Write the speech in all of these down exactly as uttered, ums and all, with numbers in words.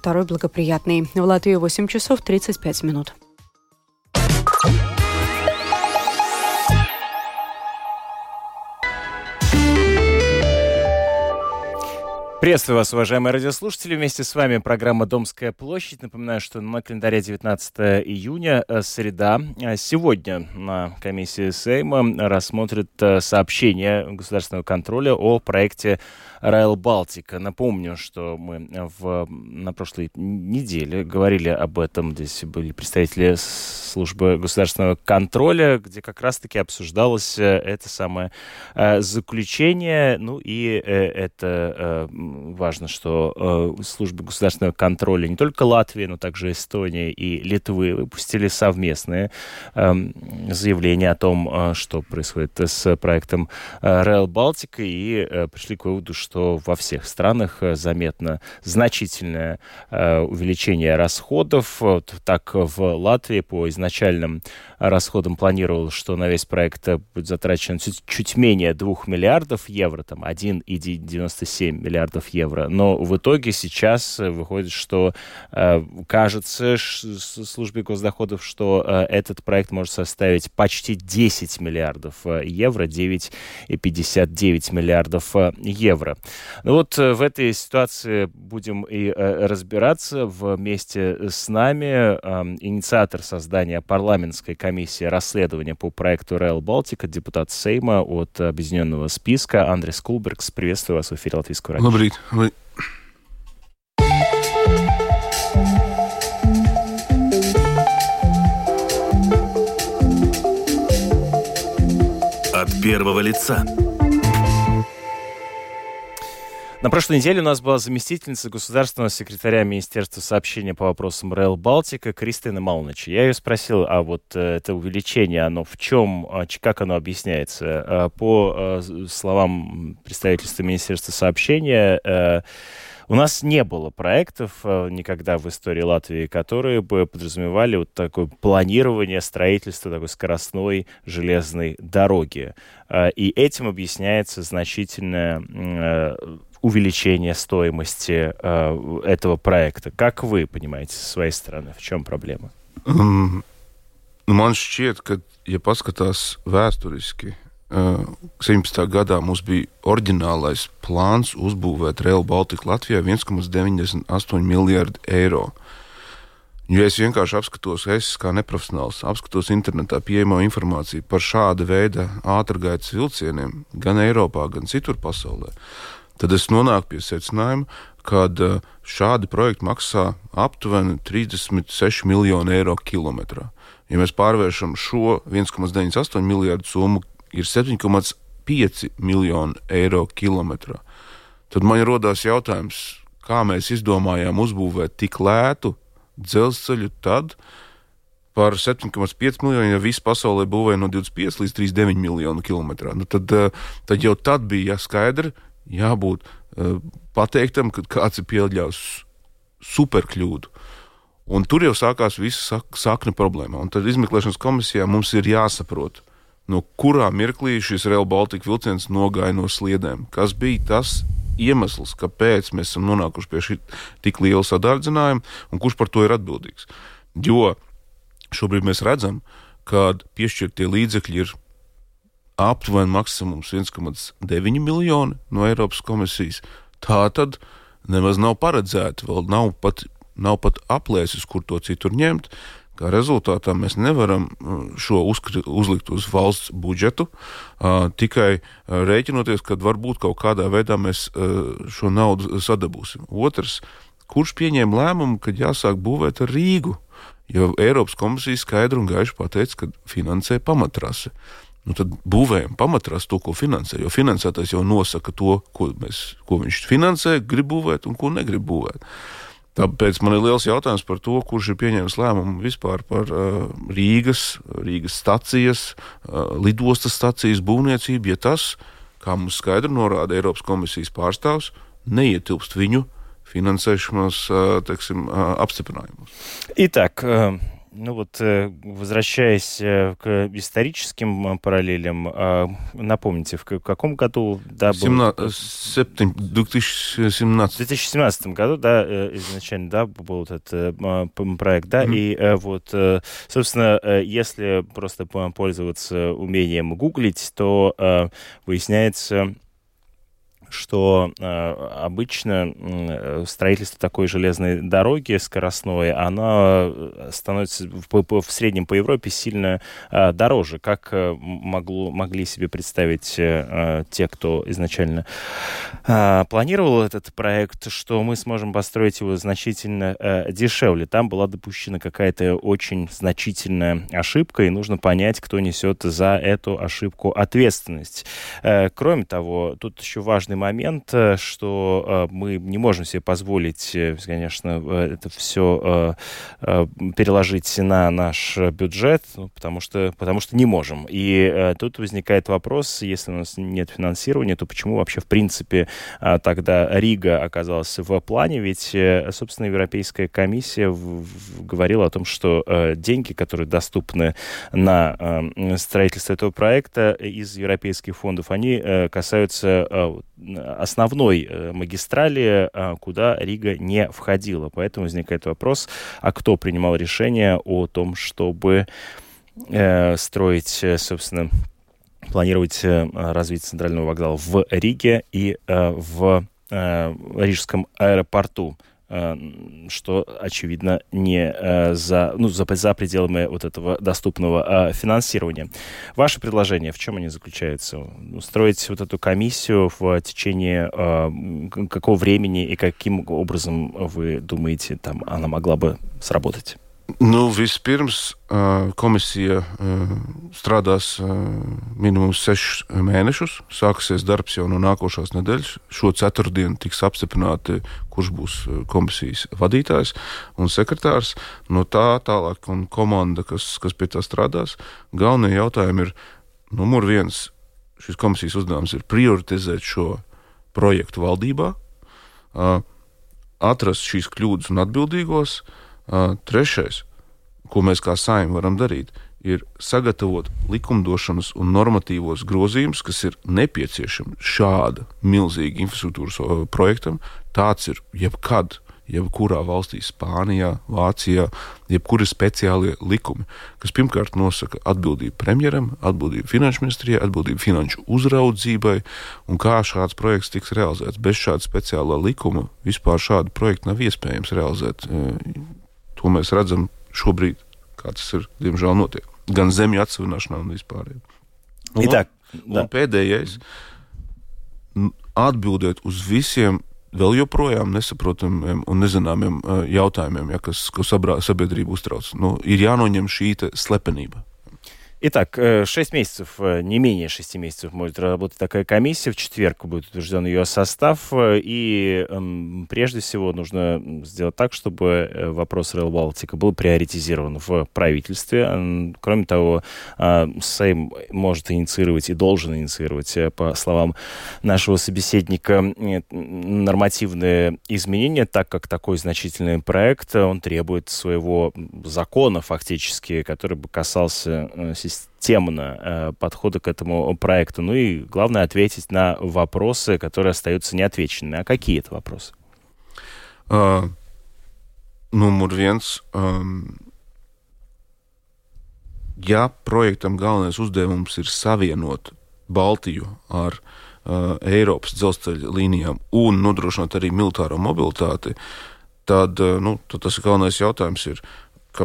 второй благоприятный. В Латвии восемь часов тридцать пять минут. Приветствую вас, уважаемые радиослушатели. Вместе с вами программа «Домская площадь». Напоминаю, что на календаре девятнадцатое июня, среда. Сегодня на комиссии Сейма рассмотрят сообщение государственного контроля о проекте Rail Baltica. Напомню, что мы в, на прошлой неделе говорили об этом. Здесь были представители службы государственного контроля, где как раз-таки обсуждалось это самое заключение. Ну и это... Важно, что э, службы государственного контроля не только Латвии, но также Эстонии и Литвы выпустили совместные э, заявления о том, э, что происходит с проектом э, Rail Baltica, и э, пришли к выводу, что во всех странах заметно значительное э, увеличение расходов. Вот так в Латвии по изначальным расходам планировалось, что на весь проект будет затрачено чуть, чуть менее двух миллиардов евро, там один целых девяносто семь миллиардов евро. Но в итоге сейчас выходит, что э, кажется ш, службе госдоходов, что э, этот проект может составить почти десять миллиардов евро, девять целых пятьдесят девять миллиардов евро. Ну вот э, в этой ситуации будем и э, разбираться вместе с нами. Э, инициатор создания парламентской комиссии расследования по проекту Rail Baltica, депутат Сейма от Объединенного списка Андрис Кулбергс. Приветствую вас в эфире Латвийского радио. Labrīt. Labrīt. От первого лица. На прошлой неделе у нас была заместительница государственного секретаря Министерства сообщения по вопросам Rail Baltica Кристина Малнич. Я ее спросил, а вот это увеличение, оно в чем, как оно объясняется? По словам представительства Министерства сообщения, у нас не было проектов никогда в истории Латвии, которые бы подразумевали вот такое планирование строительства такой скоростной железной дороги. И этим объясняется значительное увеличение стоимости э, этого проекта. Как вы понимаете со своей стороны, в чем проблема? Um, man šķiet, ka, ja paskatās vēsturiski, uh, septiņpadsmitajā gadā mums bija oriģinālais plāns uzbūvēt Rail Baltica Latvijā viens komats deviņdesmit astoņi miljardi eiro. Jo es vienkārši apskatos, es kā neprofesionāls, apskatos internetā pieejamo informāciju par šāda veida ātrgaitas vilcieniem gan Eiropā, gan citur pasaulē. Tad es nonāku pie secinājuma, ka šādi projekti maksā aptuveni trīsdesmit seši miljoni eiro kilometrā. Ja mēs pārvēršam šo viens komats deviņdesmit astoņi miljardu summu, ir septiņi komats pieci miljoni eiro kilometrā. Tad man rodās jautājums, kā mēs izdomājām uzbūvēt tik lētu dzelzceļu tad par septiņi komats pieci miljoni, ja visi pasaulē būvēja no divdesmit pieci līdz trīsdesmit deviņi miljonu kilometrā. Nu tad, tad jau tad bija skaidri, jābūt uh, pateiktam, ka kāds ir pieļaus superkļūdu. Un tur jau sākās visa sak- sakna problēma. Un tad izmeklēšanas komisijā mums ir jāsaprot, no kurā mirklī šis Rail Baltica vilciens nogāja no sliedēm. Kas bija tas iemesls, kāpēc mēs esam nonākuši pie šī tik liela sadārdzinājuma un kurš par to ir atbildīgs. Jo šobrīd mēs redzam, ka piešķirtie līdzekļi ir aptuveni maksimums viens komats deviņi miljoni no Eiropas komisijas. Tā tad nemaz nav paredzēta, vēl nav pat, nav pat aplēsis, kur to citur ņemt. Kā rezultātā mēs nevaram šo uzkri, uzlikt uz valsts budžetu, uh, tikai uh, rēķinoties, kad varbūt kaut kādā veidā mēs uh, šo naudu sadabūsim. Otrs, kurš pieņēma lēmumu, kad jāsāk būvēt ar Rīgu? Jo Eiropas komisija skaidri un gaiši pateica, ka finansē pamatrasi. Nu, tad būvējam pamatras to, ko finansē, jo finansētājs jau nosaka to, ko, mēs, ko viņš finansē, grib būvēt un ko negrib būvēt. Tāpēc man ir liels jautājums par to, kurš ir pieņēmis lēmumu vispār par uh, Rīgas, Rīgas stacijas, uh, lidostas stacijas būvniecību, ja tas, kā mums skaidri norāda Eiropas komisijas pārstāvs, neietilpst viņu finansēšanas, uh, teiksim, uh, apstiprinājumus. Итак, Ну вот, возвращаясь к историческим параллелям, напомните, в каком году да, был... две тысячи семнадцатом. В две тысячи семнадцатом году, да, изначально, да, был этот проект, да, mm-hmm. и вот, собственно, если просто пользоваться умением гуглить, то выясняется, что э, обычно э, строительство такой железной дороги скоростной, оно становится в, в среднем по Европе сильно э, дороже. Как э, могло, могли себе представить э, те, кто изначально э, планировал этот проект, что мы сможем построить его значительно э, дешевле. Там была допущена какая-то очень значительная ошибка, и нужно понять, кто несет за эту ошибку ответственность. Э, кроме того, тут еще важный момент, что э, мы не можем себе позволить, э, конечно, это все э, э, переложить на наш бюджет, ну, потому что, потому что не можем. И э, тут возникает вопрос, если у нас нет финансирования, то почему вообще, в принципе, э, тогда Рига оказалась в плане? Ведь, э, собственно, Европейская комиссия в, в, говорила о том, что э, деньги, которые доступны на э, строительство этого проекта из европейских фондов, они э, касаются э, основной э, магистрали, э, куда Рига не входила. Поэтому возникает вопрос, а кто принимал решение о том, чтобы э, строить, собственно, планировать э, развитие центрального вокзала в Риге и э, в э, Рижском аэропорту, что, очевидно, не за, ну, за, за пределами вот этого доступного финансирования. Ваши предложения, в чем они заключаются? Устроить вот эту комиссию в течение какого времени и каким образом, вы думаете, там она могла бы сработать? Nu, vispirms komisija strādās minimums sešus mēnešus. Sāksies darbs jau no nākošās nedēļas. Šo ceturtdienu tiks apstiprināti, kurš būs komisijas vadītājs un sekretārs. No tā tālāk un komanda, kas, kas pie tā strādās. Galvenie jautājumi ir, numur viens, šis komisijas uzdevums ir prioritizēt šo projektu valdībā, atrast šīs kļūdas un atbildīgos. Uh, trešais, ko mēs kā Saeima varam darīt, ir sagatavot likumdošanas un normatīvos grozījumus, kas ir nepieciešami šāda milzīga infrastruktūras uh, projektam. Tāds ir jebkad, jebkurā valstī, Spānijā, Vācijā, jebkuri speciālie likumi, kas pirmkārt nosaka atbildību premjeram, atbildību finanšu ministrijai, atbildību finanšu uzraudzībai un kā šāds projekts tiks realizēts. Bez šāda speciālā likuma vispār šādu projektu nav iespējams realizēt. Uh, To mēs redzam šobrīd, kā tas ir, diemžēl, notiek. Gan zemju atsevināšanā un vispār. Un, Итак, un да. pēdējais, atbildēt uz visiem vēl joprojām nesaprotamiem un nezināmiem jautājumiem, ja, kas, kas sabiedrību uztrauc. Nu, ir jānoņem šī slepenība. Итак, шесть месяцев, не менее шести месяцев может работать такая комиссия. В четверг будет утвержден ее состав. И эм, прежде всего нужно сделать так, чтобы вопрос Rail Baltica был приоритизирован в правительстве. Кроме того, Сейм может инициировать и должен инициировать, по словам нашего собеседника, нормативные изменения, так как такой значительный проект, он требует своего закона фактически, который бы касался системы, системно э, подхода к этому проекту. Ну и главное ответить на вопросы, которые остаются неотвеченными. А какие это вопросы? Uh, numur viens. Um, ja projektam galvenais uzdevums ir savienot Baltiju ar uh, Eiropas dzelzceļa līnijām un nodrošināt arī militāro mobilitāti, tad, uh, nu, tad tas galvenais jautājums ir, ka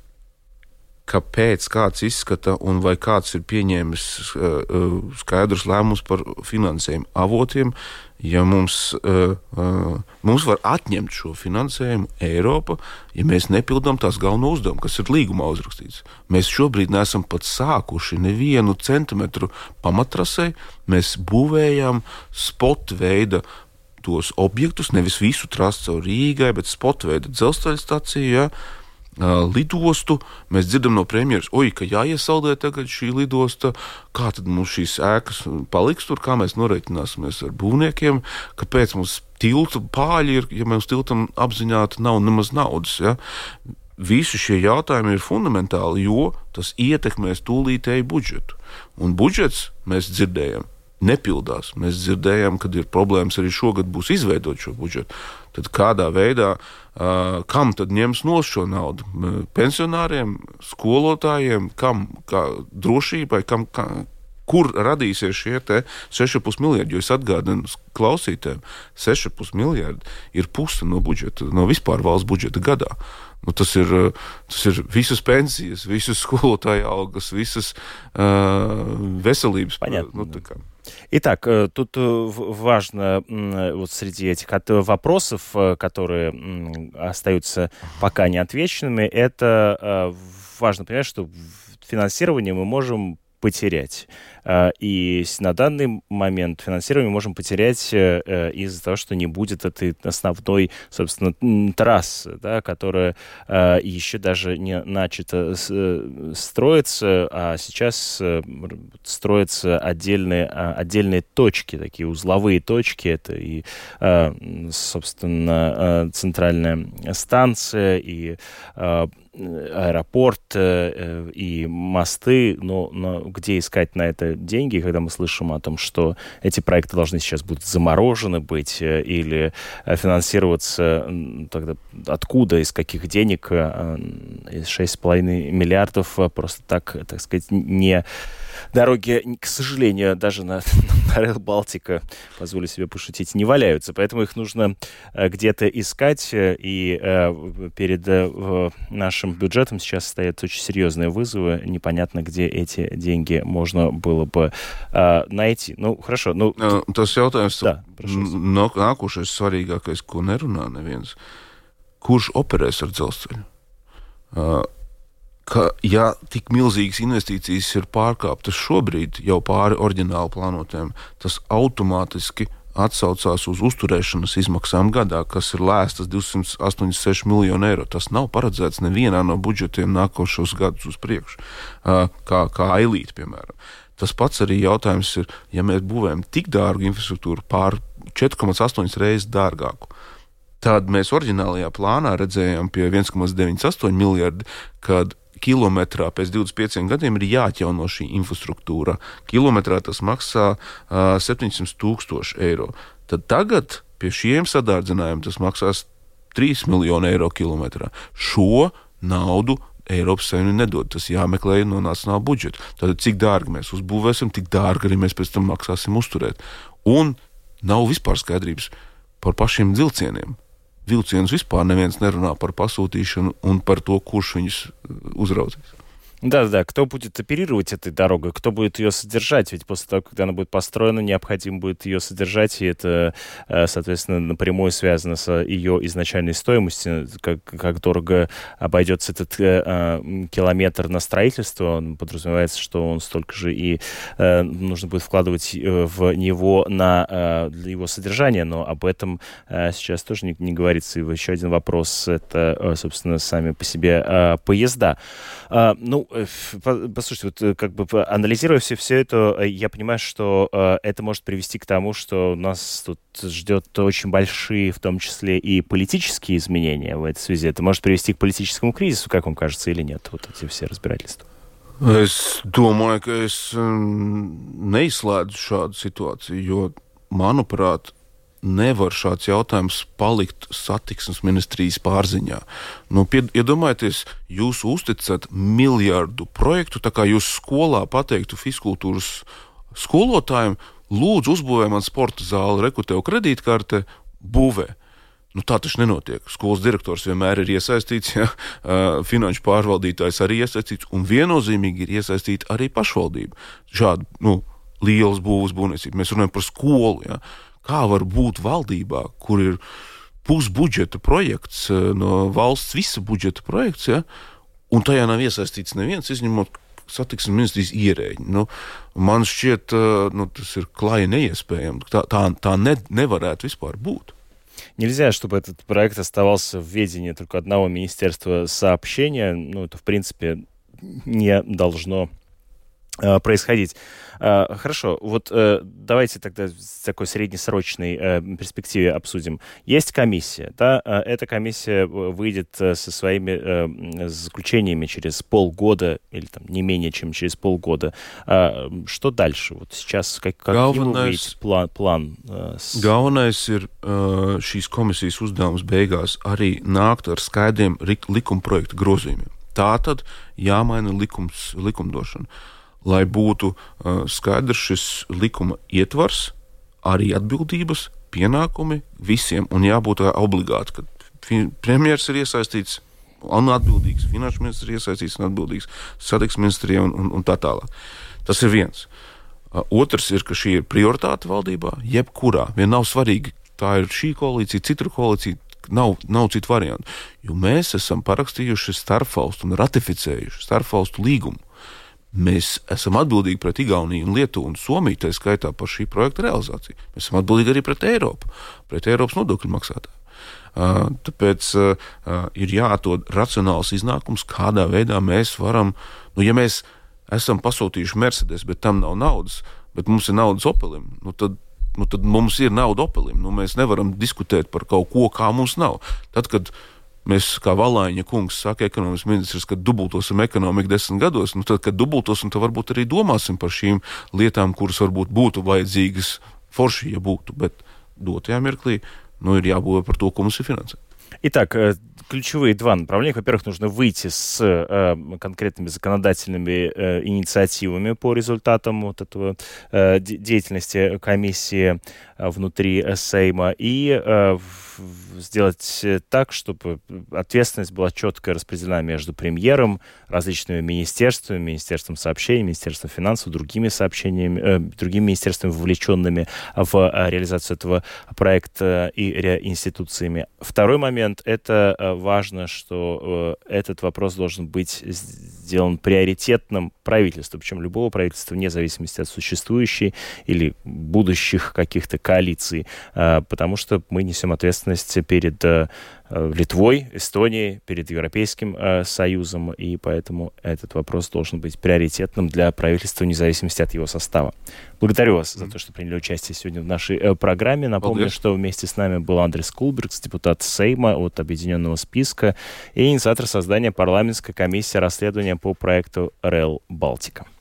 kāpēc kāds izskata un vai kāds ir pieņēmis uh, skaidrus lēmumus par finansējumu avotiem, ja mums, uh, uh, mums var atņemt šo finansējumu Eiropa, ja mēs nepildām tās galveno uzdevumu, kas ir līgumā uzrakstīts. Mēs šobrīd neesam pat sākuši nevienu centimetru pamatrasei, mēs būvējam spot veida tos objektus, nevis visu trasi caur Rīgai, bet spot veida dzelzceļa staciju, ja, lidostu. Mēs dzirdam no premjeras, oi, ka jāiesaldē tagad šī lidosta, kā tad mums šīs ēkas paliks tur, kā mēs norēķināsimies ar būvniekiem, kāpēc mums tiltu pāļi ir, ja mums tiltam apziņāti nav nemaz naudas. Ja? visi šie jautājumi ir fundamentāli, jo tas ietekmēs tūlītēju budžetu. Un budžets, mēs dzirdējam, nepildās. Mēs dzirdējam, kad ir problēmas arī šogad būs izveidot šo budžetu. Tad kādā veidā, uh, kam tad ņems no šo naudu? Pensionāriem, skolotājiem, kam, kā drošībai, kam, kā, kur radīsies šie te seši komats pieci miljardi, jo es atgādinu klausītēm, seši komats pieci miljardi ir puse no budžeta, no vispār valsts budžeta gadā. Nu, tas, ir, tas ir visas pensijas, visas skolotāja algas, visas uh, veselības. Понятно. Ну, такая. Итак, тут важно вот среди этих вопросов, которые остаются пока неотвеченными, это важно понимать, что финансирование мы можем потерять. И на данный момент финансирование можем потерять из-за того, что не будет этой основной, собственно, трассы, да, которая еще даже не начата строиться, а сейчас строятся отдельные, отдельные точки, такие узловые точки. Это и, собственно, центральная станция, и аэропорт, и мосты, но, но где искать на это деньги, когда мы слышим о том, что эти проекты должны сейчас будут заморожены быть или финансироваться, тогда откуда, из каких денег, шесть с половиной миллиардов просто так, так сказать, не... Дороги, к сожалению, даже на, на Rail Baltica, позволю себе пошутить, не валяются. Поэтому их нужно где-то искать. И перед нашим бюджетом сейчас стоят очень серьезные вызовы. Непонятно, где эти деньги можно было бы найти. Ну, хорошо. Nu, Tas jautājums, да, no, nākošais svarīgākais, ko nerunā neviens. Kurš operēs ar dzelzceļu? Uh, ka, ja tik milzīgas investīcijas ir pārkāptas šobrīd jau pāri oriģināli plānotēm, tas automātiski atsaucās uz uzturēšanas izmaksām gadā, kas ir lēstas divsimt astoņdesmit seši miljoni eiro. Tas nav paredzēts nevienā no budžetiem nākošos gadus uz priekšu, kā, kā ailīt, piemēram. Tas pats arī jautājums ir, ja mēs būvējam tik dārgu infrastruktūru pār četri komats astoņi reizes dārgāku, tad mēs oriģinālajā plānā redzējām pie viens komats deviņdesmit astoņi miljardi, kad kilometrā pēc divdesmit pieciem gadiem ir jāatjauno šī infrastruktūra. Kilometrā tas maksā uh, septiņsimt tūkstoši eiro. Tad tagad pie šiem sadārdzinājumiem tas maksās trīs miljoni eiro kilometrā. Šo naudu Eiropas Savienība nedod. Tas jāmeklē no nacionāla budžeta. Tātad, cik dārgi mēs uzbūvēsim, tik dārgi arī mēs pēc tam maksāsim uzturēt. Un nav vispār skaidrības par pašiem vilcieniem. Vilcienus vispār neviens nerunā par pasūtīšanu un par to, kurš viņus uzraudzīs. Да-да, кто будет оперировать этой дорогой, кто будет ее содержать? Ведь после того, когда она будет построена, необходимо будет ее содержать, и это, соответственно, напрямую связано с ее изначальной стоимостью, как, как дорого обойдется этот э, километр на строительство. Он подразумевается, что он столько же и э, нужно будет вкладывать в него на э, для его содержания, но об этом э, сейчас тоже не, не говорится. И еще один вопрос, это, собственно, сами по себе э, поезда. Э, ну, послушайте, вот как бы анализируя все, все это, я понимаю, что э, это может привести к тому, что нас тут ждет очень большие, в том числе и политические изменения в этой связи. Это может привести к политическому кризису, как вам кажется, или нет, вот эти все разбирательства? Es domāju, ka es neizslēdzu šādu situāciju, jo, manuprāt, nevar šāds jautājums palikt satiksmes ministrijas pārziņā. Nu, iedomājieties, jūs uzticat miljardu projektu, tā kā jūs skolā pateiktu fizkultūras skolotājiem, lūdzu uzbūvē man sporta zāli, reku tev kredītkarte, būvē. Nu, tā taču nenotiek. Skolas direktors vienmēr ir iesaistīts, ja, finanšu pārvaldītājs arī iesaistīts, un viennozīmīgi ir iesaistīta arī pašvaldība. Šādi, nu, lielas būvas būvniecība. Mēs runājam par skolu, ja. Kā var būt valdībā, kur ir pusbudžeta projekts, no valsts visa budžeta projekts, ja, un tajā nav iesaistīts neviens, izņemot satiksmes ministrijas ierēģi. Nu, man šķiet, nu, tas ir klāji neiespējami. Tā, tā, tā ne, nevarētu vispār būt. Нельзя, чтобы этот проект оставался в ведении только одного министерства сообщения. Ну, это, в принципе, не должно происходить. Хорошо, вот давайте тогда в такой среднесрочной перспективе обсудим. Есть комиссия, да, эта комиссия выйдет со своими заключениями через полгода или там не менее чем через полгода. Что дальше? Вот сейчас как, какой вы видите план? план с... Galvenais ir šīs komisijas uzdevums beigās arī nākt ar skaidriem likumprojektu grozījumiem. Tātad jāmaina likums, likumdošana. Lai būtu uh, skaidrs šis likuma ietvars, arī atbildības, pienākumi visiem, un jābūt obligāti, ka fi- premjers ir iesaistīts un atbildīgs, finanšu ministrs ir iesaistīts un atbildīgs, satiksmes ministrija un, un, un tā tālāk. Tas ir viens. Uh, otrs ir, ka šī ir prioritāte valdībā, jebkurā. Vien nav svarīgi, tā ir šī koalīcija, cita koalīcija, nav, nav citu variantu. Jo mēs esam parakstījuši starpvalstu un ratificējuši starpvalstu līgumu. Mēs esam atbildīgi pret Igauniju un Lietuvu un Somiju, tā skaitā par šī projekta realizāciju. Mēs esam atbildīgi arī pret Eiropu, pret Eiropas nodokļu maksātāju. Uh, tāpēc uh, ir jāatrod racionāls iznākums, kādā veidā mēs varam, nu, ja mēs esam pasūtījuši Mercedes, bet tam nav naudas, bet mums ir naudas Opelim, nu tad, nu tad mums ir nauda Opelim. Nu, mēs nevaram diskutēt par kaut ko, kā mums nav. Tad, kad mēs, kā Valāņa kungs saka, ekonomikas ministrs, ka dubultosim ekonomiku desmit gados, nu tad, kad dubultosim, tad varbūt arī domāsim par šīm lietām, kuras varbūt būtu vajadzīgas forši, ja būtu, bet dotajā mirklī, nu, ir jābūt par to, ko mums ir finansē. Итак, ключевые два направления. Во-первых, нужно выйти с э, конкретными законодательными э, инициативами по результатам вот этого э, деятельности комиссии э, внутри Сейма и э, сделать так, чтобы ответственность была четко распределена между премьером, различными министерствами, Министерством сообщений, Министерством финансов, другими сообщениями, э, другими министерствами, вовлеченными в э, реализацию этого проекта и э, институциями. Второй момент – это э, важно, что э, этот вопрос должен быть сделан приоритетным правительством, причем любого правительства, вне зависимости от существующей или будущих каких-то коалиций, э, потому что мы несем ответственность перед э, Литвой, Эстонией, перед Европейским э, Союзом, и поэтому этот вопрос должен быть приоритетным для правительства, вне зависимости от его состава. Благодарю вас за то, что приняли участие сегодня в нашей э, программе. Напомню, Благодарю. что вместе с нами был Андрис Кулбергс, депутат Сейма от Объединенного списка и инициатор создания парламентской комиссии расследования по проекту Рейл Балтика.